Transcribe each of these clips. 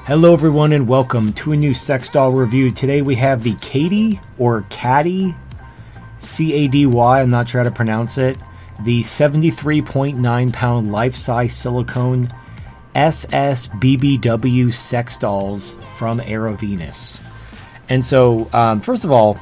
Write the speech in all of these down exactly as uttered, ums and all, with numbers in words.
Hello everyone and welcome to a new sex doll review. Today we have the Cady or Caddy, C A D Y, I'm not sure how to pronounce it, the seventy-three point nine pound life-size silicone S S B B W sex dolls from Aerovenus. And so, um, first of all,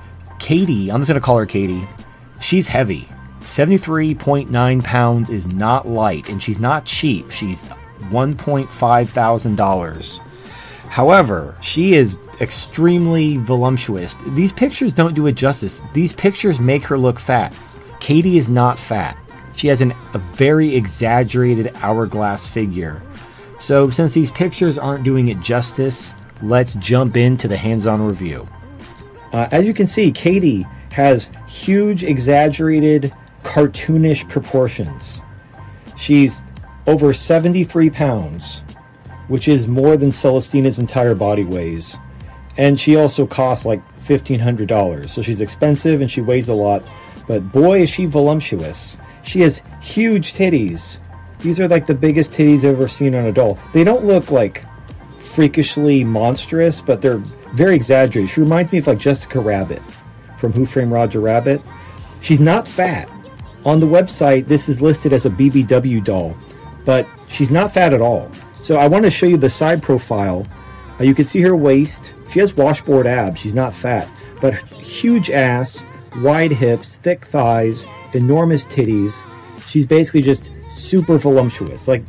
Cady, I'm just going to call her Cady, she's heavy. seventy-three point nine pounds is not light, and she's not cheap. She's one point five thousand dollars. However, she is extremely voluptuous. These pictures don't do it justice. These pictures make her look fat. Cady is not fat. She has an, a very exaggerated hourglass figure. So since these pictures aren't doing it justice, let's jump into the hands-on review. Uh, as you can see, Cady has huge, exaggerated, cartoonish proportions. She's over seventy-three pounds, which is more than Celestina's entire body weighs. And she also costs like fifteen hundred dollars. So she's expensive and she weighs a lot. But boy, is she voluptuous. She has huge titties. These are like the biggest titties I've ever seen on a doll. They don't look like freakishly monstrous, but they're very exaggerated. She reminds me of like Jessica Rabbit from Who Framed Roger Rabbit. She's not fat. On the website, this is listed as a B B W doll, but she's not fat at all. So I want to show you the side profile. Uh, you can see her waist. She has washboard abs. She's not fat, but huge ass, wide hips, thick thighs, enormous titties. She's basically just super voluptuous. Like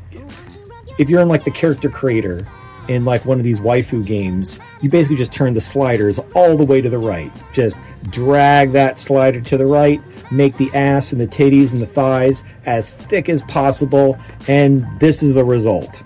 if you're in like the character creator in like one of these waifu games, you basically just turn the sliders all the way to the right. Just drag that slider to the right, make the ass and the titties and the thighs as thick as possible, and this is the result.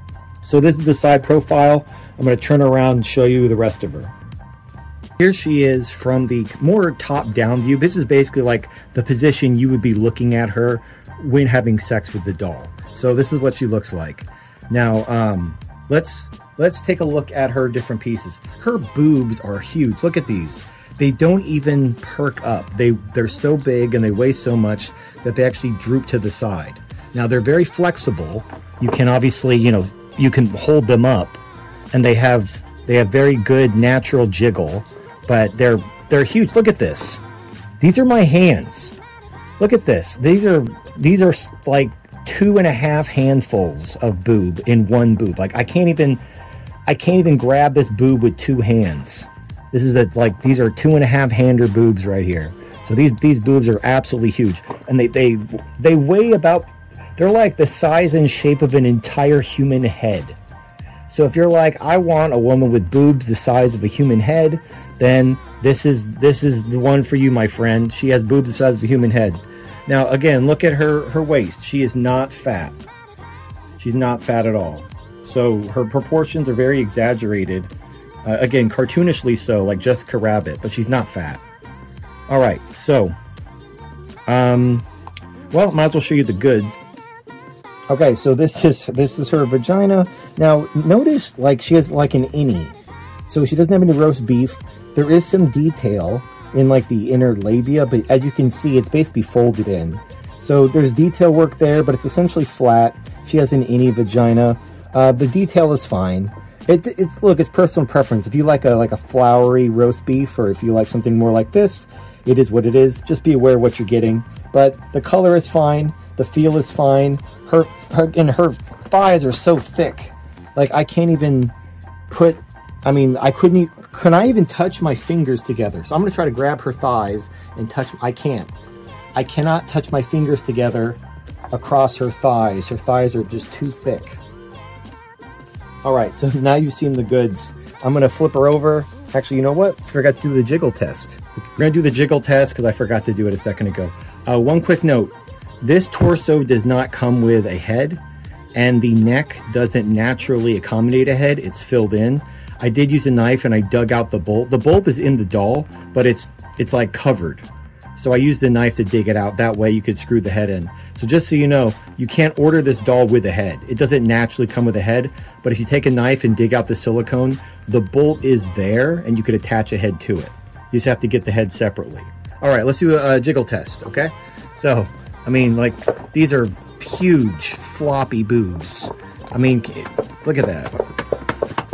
So this is the side profile. I'm going to turn around and show you the rest of her. Here she is from the more top-down view. This is basically like the position you would be looking at her when having sex with the doll. So this is what she looks like. Now, um, let's let's take a look at her different pieces. Her boobs are huge. Look at these. They don't even perk up. They, they're so big and they weigh so much that they actually droop to the side. Now, they're very flexible. You can obviously, you know, you can hold them up, and they have they have very good natural jiggle, but they're they're huge. Look at this. These are my hands. Look at this. These are these are like two and a half handfuls of boob in one boob. Like I can't even I can't even grab this boob with two hands. This is a, like these are two and a half hander boobs right here. So these these boobs are absolutely huge, and they they they weigh about. They're like the size and shape of an entire human head. So if you're like, I want a woman with boobs the size of a human head, then this is this is the one for you, my friend. She has boobs the size of a human head. Now, again, look at her, her waist. She is not fat. She's not fat at all. So her proportions are very exaggerated. Uh, again, cartoonishly so, like Jessica Rabbit, but she's not fat. All right, so, um, well, might as well show you the goods. Okay, so this is this is her vagina. Now, notice like she has like an innie. So she doesn't have any roast beef. There is some detail in like the inner labia, but as you can see, it's basically folded in. So there's detail work there, but it's essentially flat. She has an innie vagina. Uh, the detail is fine. It, it's look, it's personal preference. If you like a like a flowery roast beef, or if you like something more like this, it is what it is. Just be aware of what you're getting. But the color is fine. The feel is fine. Her, her and her thighs are so thick. Like I can't even put. I mean, I couldn't. e- Can I even touch my fingers together? So I'm gonna try to grab her thighs and touch. I can't. I cannot touch my fingers together across her thighs. Her thighs are just too thick. All right. So now you've seen the goods. I'm gonna flip her over. Actually, you know what? I forgot to do the jiggle test. We're gonna do the jiggle test because I forgot to do it a second ago. Uh, one quick note. This torso does not come with a head, and the neck doesn't naturally accommodate a head. It's filled in. I did use a knife and I dug out the bolt. The bolt is in the doll, but it's it's like covered. So I used the knife to dig it out. That way you could screw the head in. So just so you know, you can't order this doll with a head. It doesn't naturally come with a head, but if you take a knife and dig out the silicone, the bolt is there and you could attach a head to it. You just have to get the head separately. All right, let's do a, a jiggle test, okay? So, I mean, like, these are huge, floppy boobs. I mean, look at that.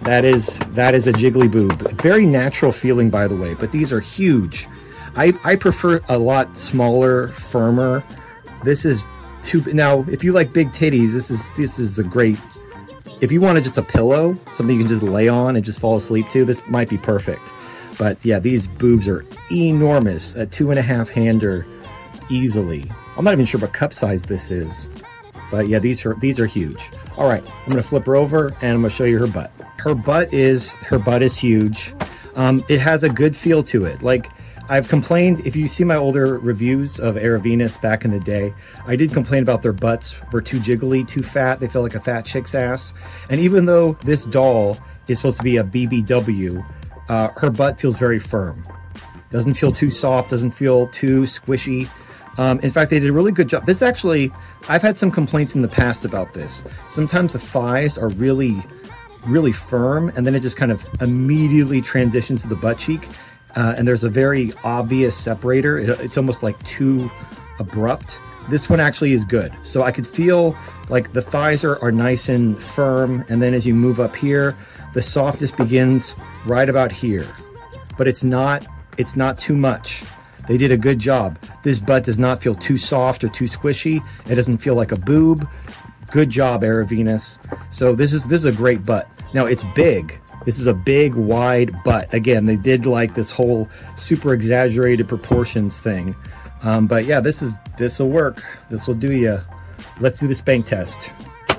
that is that is a jiggly boob. Very natural feeling, by the way, but these are huge. I, I prefer a lot smaller, firmer. This is too... Now, if you like big titties, this is this is a great... If you wanted just a pillow, something you can just lay on and just fall asleep to, this might be perfect. But yeah, these boobs are enormous. A two and a half hander easily. I'm not even sure what cup size this is. But yeah, these are these are huge. All right, I'm gonna flip her over and I'm gonna show you her butt. Her butt is her butt is huge. Um, it has a good feel to it. Like I've complained, if you see my older reviews of Aravenus back in the day, I did complain about their butts were too jiggly, too fat. They feel like a fat chick's ass. And even though this doll is supposed to be a B B W, uh, her butt feels very firm. Doesn't feel too soft, doesn't feel too squishy. Um, in fact, they did a really good job. This actually, I've had some complaints in the past about this. Sometimes the thighs are really, really firm, and then it just kind of immediately transitions to the butt cheek. Uh, and there's a very obvious separator. It, it's almost like too abrupt. This one actually is good. So I could feel like the thighs are, are nice and firm. And then as you move up here, the softness begins right about here. But it's not, it's not too much. They did a good job. This butt does not feel too soft or too squishy. It doesn't feel like a boob. Good job, Aravenus. So this is, this is a great butt. Now it's big. This is a big, wide butt. Again, they did like this whole super exaggerated proportions thing. Um, but yeah, this is this will work. This will do you. Let's do the spank test.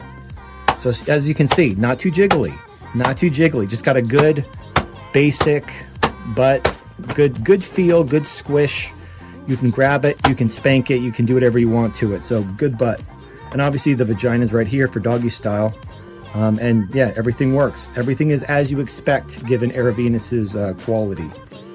So as you can see, not too jiggly, not too jiggly. Just got a good, basic butt, good, good feel, good squish. You can grab it, you can spank it, you can do whatever you want to it. So good butt. And obviously the vagina's right here for doggy style. Um, and yeah, everything works. Everything is as you expect, given Aravenus's uh, quality.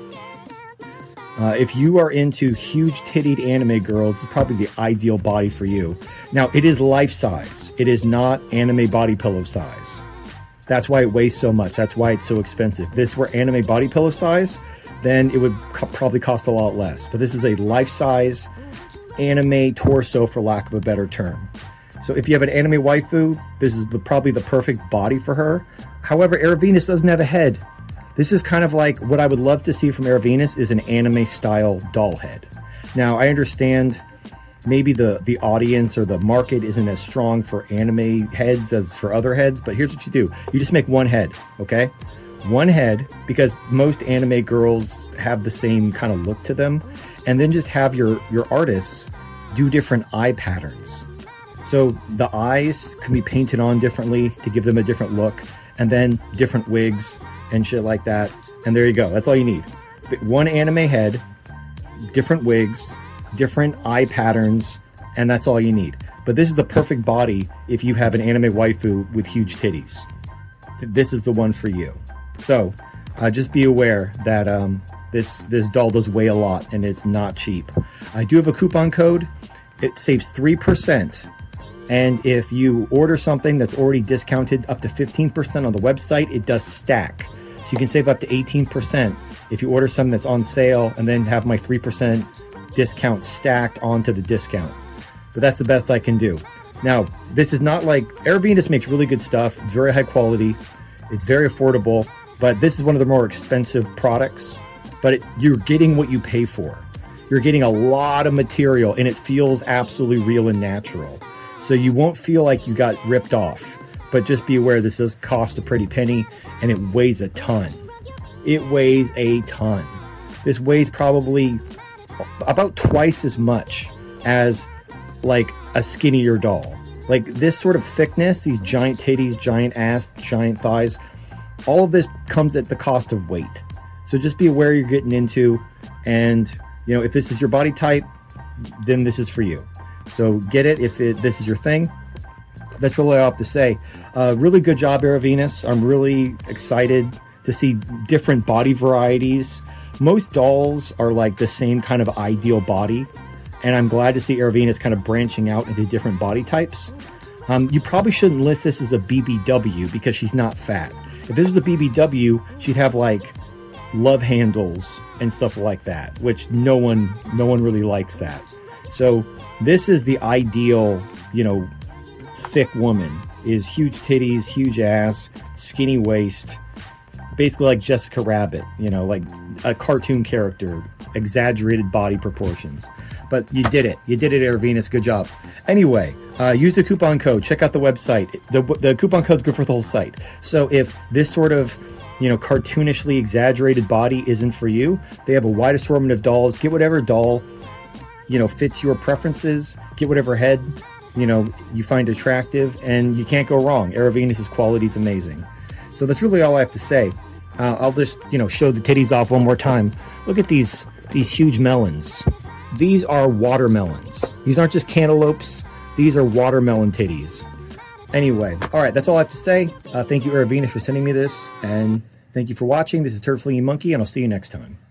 Uh, if you are into huge tittied anime girls, it's probably the ideal body for you. Now, it is life size. It is not anime body pillow size. That's why it weighs so much. That's why it's so expensive. If this were anime body pillow size, then it would co- probably cost a lot less. But this is a life size anime torso, for lack of a better term. So if you have an anime waifu, this is the, probably the perfect body for her. However, Aravenus doesn't have a head. This is kind of like what I would love to see from Aravenus is an anime style doll head. Now, I understand maybe the, the audience or the market isn't as strong for anime heads as for other heads, but here's what you do. You just make one head, okay? One head, because most anime girls have the same kind of look to them, and then just have your, your artists do different eye patterns. So the eyes can be painted on differently to give them a different look, and then different wigs and shit like that. And there you go. That's all you need. One anime head, different wigs, different eye patterns, and that's all you need. But this is the perfect body if you have an anime waifu with huge titties. This is the one for you. So uh, just be aware that um, this, this doll does weigh a lot, and it's not cheap. I do have a coupon code. It saves three percent. And if you order something that's already discounted up to fifteen percent on the website, it does stack. So you can save up to eighteen percent if you order something that's on sale and then have my three percent discount stacked onto the discount. But that's the best I can do. Now, this is not like... Aravenus makes really good stuff. It's very high quality. It's very affordable. But this is one of the more expensive products. But it, you're getting what you pay for. You're getting a lot of material, and it feels absolutely real and natural. So you won't feel like you got ripped off, but just be aware this does cost a pretty penny, and it weighs a ton. It weighs a ton. This weighs probably about twice as much as like a skinnier doll. Like this sort of thickness, these giant titties, giant ass, giant thighs, all of this comes at the cost of weight. So just be aware you're getting into, and you know, if this is your body type, then this is for you. So get it if it, this is your thing. That's really all I have to say. Uh, really good job, Aravenus. I'm really excited to see different body varieties. Most dolls are like the same kind of ideal body, and I'm glad to see Aravenus kind of branching out into different body types. Um, you probably shouldn't list this as a B B W because she's not fat. If this was a B B W, she'd have like love handles and stuff like that, which no one, no one really likes that. So this is the ideal, you know, thick woman. is huge titties, huge ass, skinny waist, basically like Jessica Rabbit, you know, like a cartoon character, exaggerated body proportions. But you did it. You did it, Air Venus. Good job. Anyway, uh, use the coupon code. Check out the website. The, the coupon code's good for the whole site. So if this sort of, you know, cartoonishly exaggerated body isn't for you, they have a wide assortment of dolls. Get whatever doll, you know, fits your preferences. Get whatever head, you know, you find attractive, and you can't go wrong. Air Venus's quality is amazing. So that's really all I have to say. Uh, I'll just, you know, show the titties off one more time. Look at these these huge melons. These are watermelons. These aren't just cantaloupes. These are watermelon titties. Anyway, all right, that's all I have to say. Uh, thank you, Air Venus, for sending me this, and thank you for watching. This is Turd Flinging Monkey, and I'll see you next time.